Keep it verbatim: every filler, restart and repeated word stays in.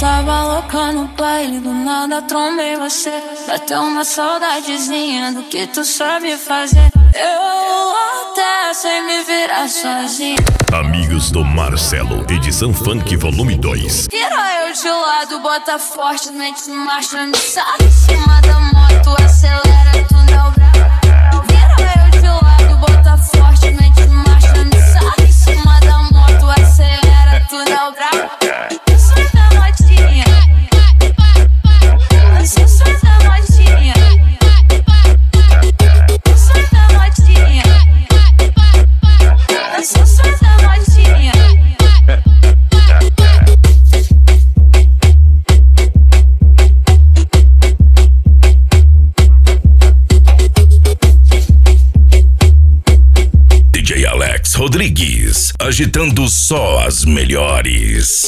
tava louca no baile, do nada trombei você. Bateu uma saudadezinha do que tu sabe fazer. Eu até sei me virar sozinha. Amigos do Marcelo, edição Funk volume dois. Vira eu de lado, bota forte, mete marcha, me sabe. Em cima da moto, acelera, tu não brava. Vira eu de lado, bota forte, mete marcha, me sabe. Em cima da moto, acelera, tu não brava. Isso é da modinha. Isso é da modinha. Isso é da modinha. Isso é da modinha. D J Alex Rodrigues, agitando só as melhores.